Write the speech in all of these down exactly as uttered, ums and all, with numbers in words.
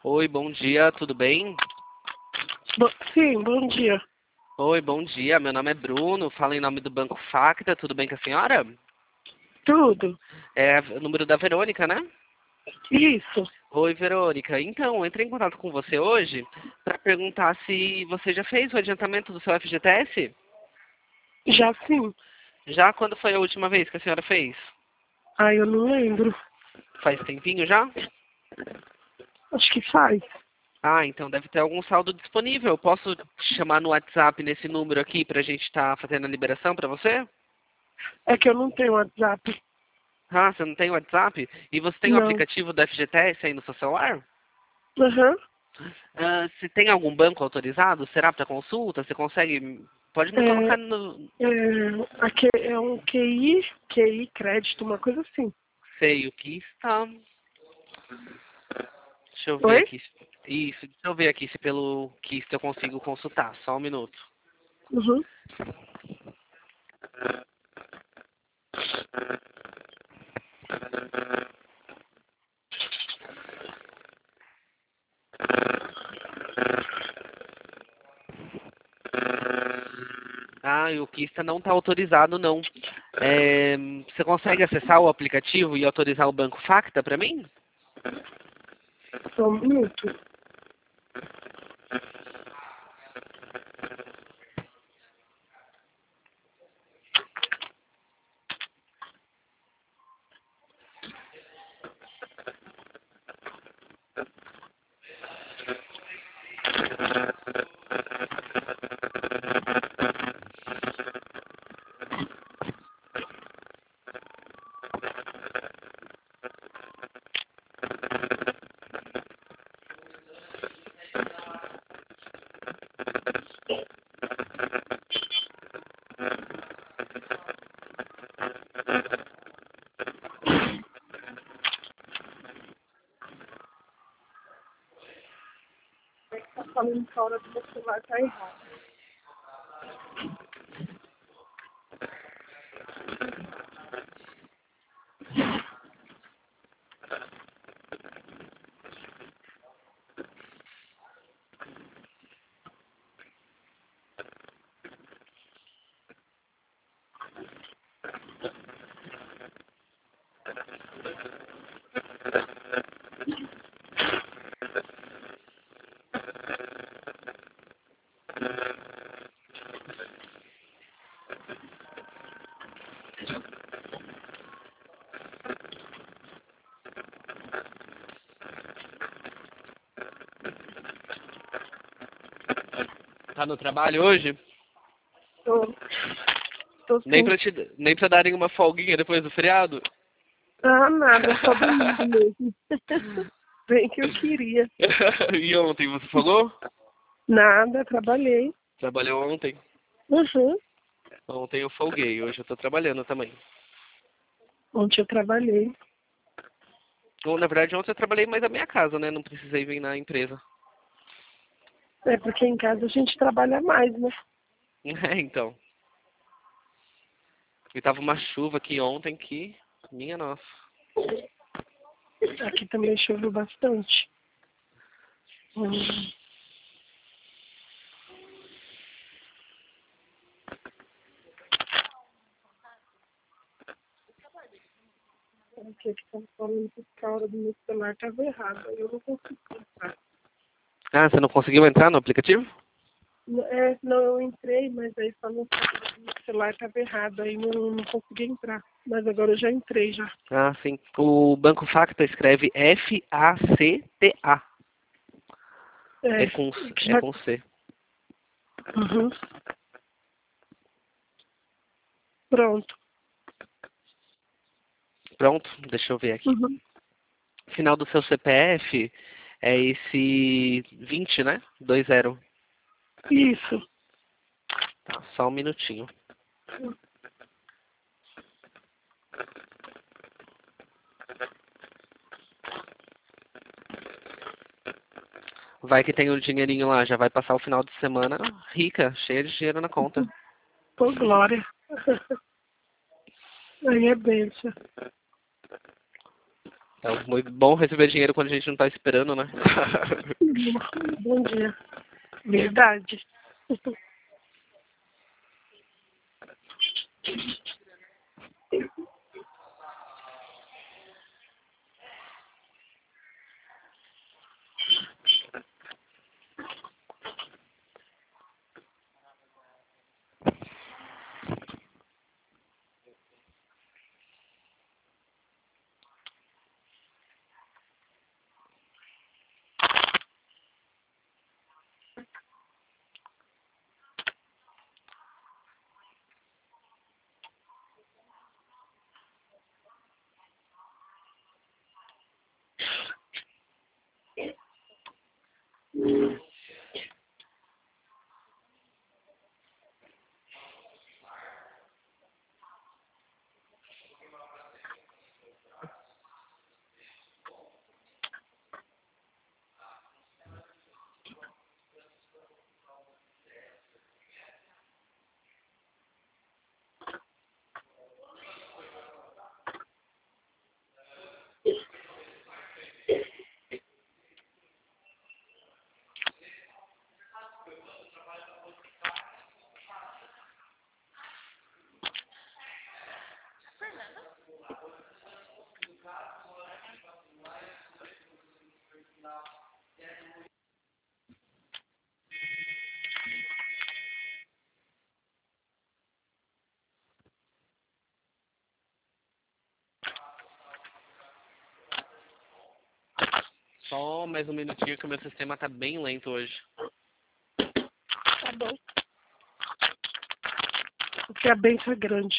Oi, bom dia, tudo bem? Bo- Sim, bom dia. Oi, bom dia, meu nome é Bruno, falo em nome do Banco Facta, tudo bem com a senhora? Tudo? É o número da Verônica, né? Isso. Oi, Verônica. Então, eu entrei em contato com você hoje para perguntar se você já fez o adiantamento do seu F G T S? Já sim. Já? Quando foi a última vez que a senhora fez? Ah, eu não lembro. Faz tempinho já? Acho que faz. Ah, então deve ter algum saldo disponível. Eu posso te chamar no WhatsApp nesse número aqui para a gente estar fazendo a liberação para você? É que eu não tenho WhatsApp. Ah, você não tem WhatsApp? E você tem o Não. aplicativo do F G T S aí no seu celular? Aham. Ah, se tem algum banco autorizado, será para consulta? Você consegue... Pode me É, colocar no... é, aqui é um Q I, Q I crédito, uma coisa assim. Sei o que está... Deixa eu ver Oi? aqui. Isso, deixa eu ver aqui se pelo Kist eu consigo consultar. Só um minuto. Uhum. Ah, e o Kista não está autorizado, não. É, você consegue acessar o aplicativo e autorizar o Banco Facta para mim? Só um minuto. Tá falando que a hora do meu celular tá errada. Tá no trabalho hoje? Tô, tô Nem sim. para te, nem para darem uma folguinha depois do feriado? Ah, nada, só domingo mesmo. Bem que eu queria. E ontem você falou? Nada, trabalhei. Trabalhou ontem. Uhum. Ontem eu folguei, hoje eu tô trabalhando também. Ontem eu trabalhei. Bom, na verdade, ontem eu trabalhei mais da minha casa, né? Não precisei vir na empresa. É porque em casa a gente trabalha mais, né? É, então. E tava uma chuva aqui ontem que... Minha nossa. Aqui também choveu bastante. Hum. O que que estão falando que a hora do meu celular estava errada. Eu não consegui entrar. Ah, você não conseguiu entrar no aplicativo? É, não, eu entrei, mas aí falou que a hora do meu celular estava errada. Aí não, não consegui entrar. Mas agora eu já entrei já. Ah, sim. O Banco Facta escreve F A C T A. É É, com, que é já... com C. Uhum. Pronto. Pronto, deixa eu ver aqui. Uhum. Final do seu C P F é esse vinte, né? dois zero. Isso. Tá, só um minutinho. Vai que tem o dinheirinho lá, já vai passar o final de semana rica, cheia de dinheiro na conta. Pô, glória. Aí é benção. É muito bom receber dinheiro quando a gente não tá esperando, né? Bom dia. Verdade. Só mais um minutinho que o meu sistema tá bem lento hoje. Tá bom. Porque a benção é grande.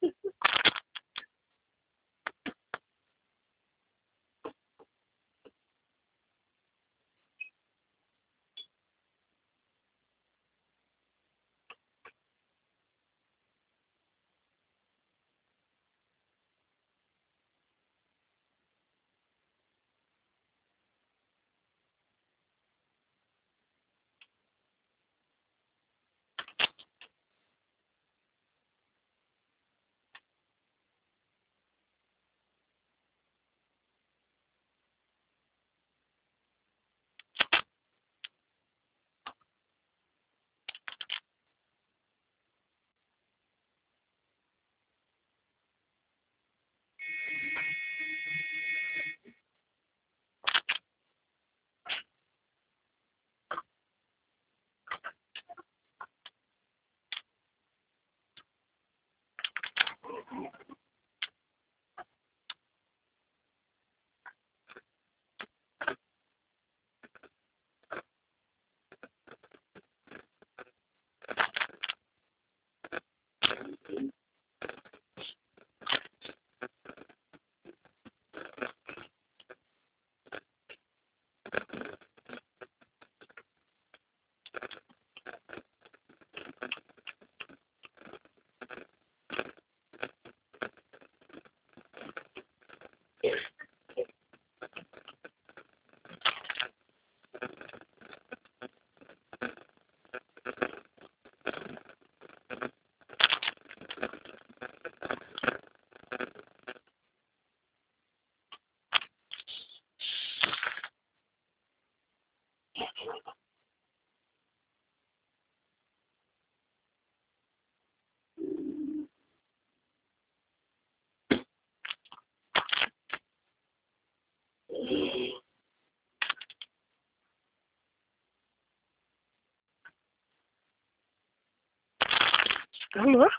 Alô?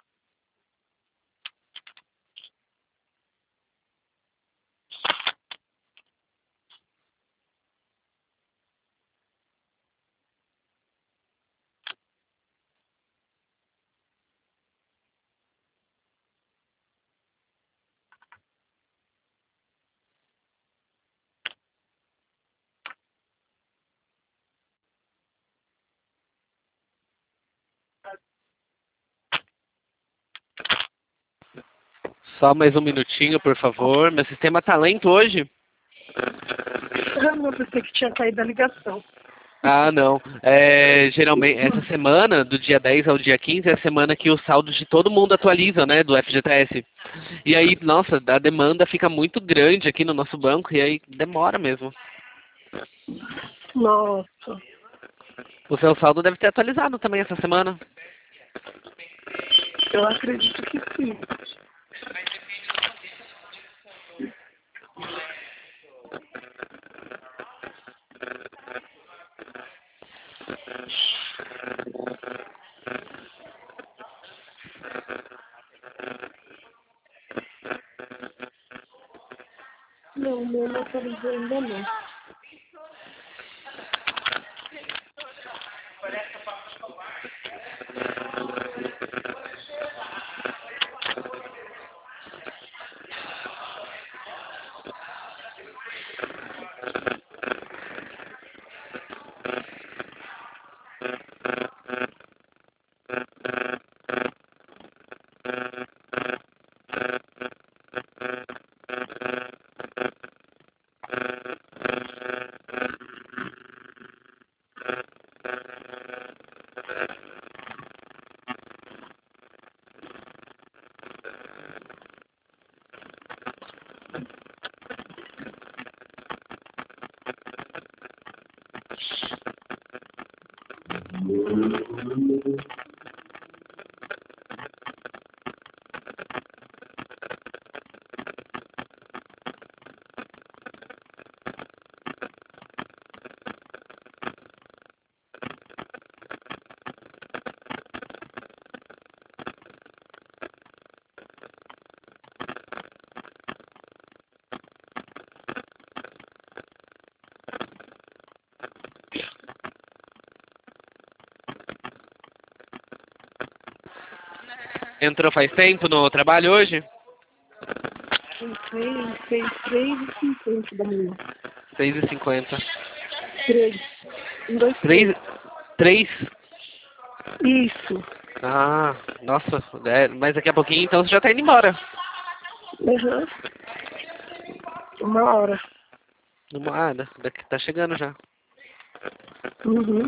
Só mais um minutinho, por favor. Meu sistema tá lento hoje. Ah, não, pensei que tinha caído a ligação. Ah, não. É, geralmente, essa semana, do dia dez ao dia quinze, é a semana que os saldos de todo mundo atualizam, né, do F G T S. E aí, nossa, a demanda fica muito grande aqui no nosso banco e aí demora mesmo. Nossa, O seu saldo deve ter atualizado também essa semana. eu acredito que sim. Não, meu não atualizou ainda não. Entrou faz tempo no trabalho hoje? Entrei, fez três e cinquenta da manhã. seis e cinquenta. Três. Um, dois, Três? três. Três? Isso. Ah, nossa. É, mas daqui a pouquinho então você já tá indo embora. Uhum. Uma hora. Ah, daqui, tá chegando já. Uhum.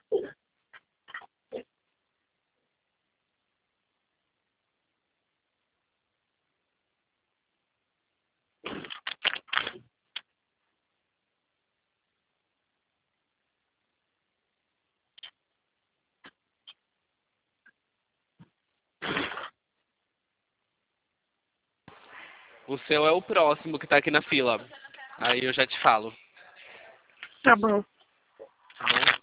O seu é o próximo que tá aqui na fila. Aí eu já te falo. Tá bom. Tá bom?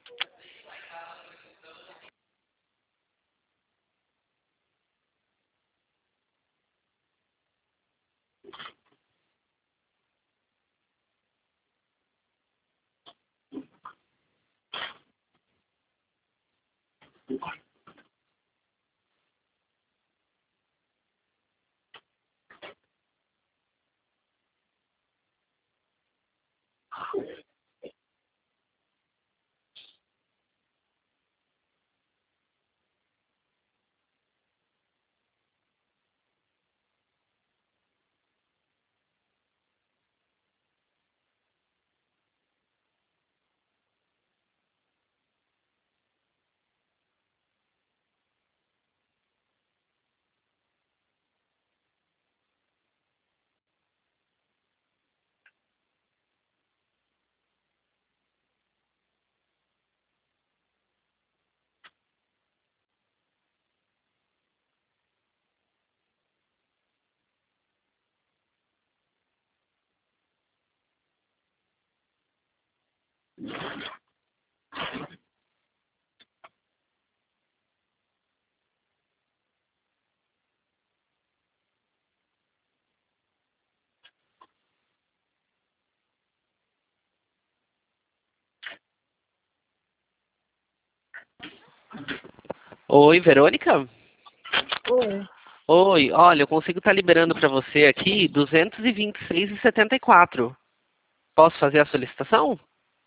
Oi, Verônica? Oi. Oi, olha, eu consigo estar liberando para você aqui duzentos e vinte e seis e setenta e quatro. Posso fazer a solicitação?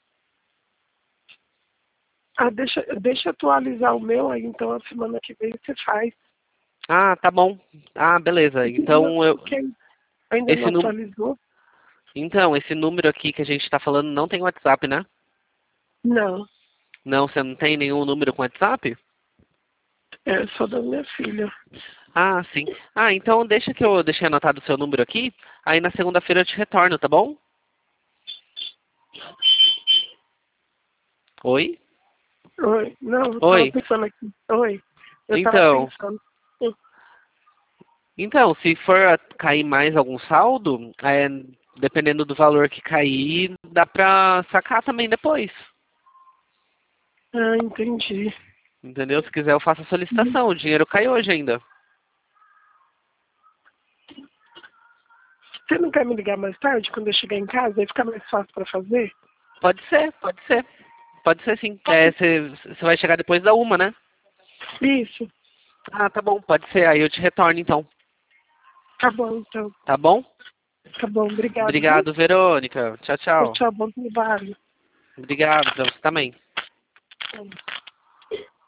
Ah, deixa, deixa eu atualizar o meu aí, então a semana que vem você faz. Ah, tá bom. Ah, beleza. Então eu Porque ainda não esse nu... atualizou? então, esse número aqui que a gente está falando não tem WhatsApp, né? Não. Não, você não tem nenhum número com WhatsApp? É só da minha filha. Ah, sim. Ah, então deixa que eu deixei anotado o seu número aqui. Aí na segunda-feira eu te retorno, tá bom? Oi? Oi. Não, eu tava Oi. pensando aqui. Oi. Eu tava Então, pensando. Hum, então, se for a- cair mais algum saldo, é, dependendo do valor que cair, dá pra sacar também depois. Ah, entendi. Entendeu? Se quiser eu faço a Hum. solicitação. O dinheiro cai hoje ainda. Você não quer me ligar mais tarde, quando eu chegar em casa? Aí fica mais fácil pra fazer? Pode ser, pode ser. Pode ser sim. É, você você vai chegar depois da uma, né? Isso. Ah, tá bom, pode ser. Aí eu te retorno então. Tá bom, então. Tá bom? Tá bom, obrigado, viu? Obrigado, Verônica. Tchau, Tchau, tchau. tchau, bom trabalho. Obrigado pra você também.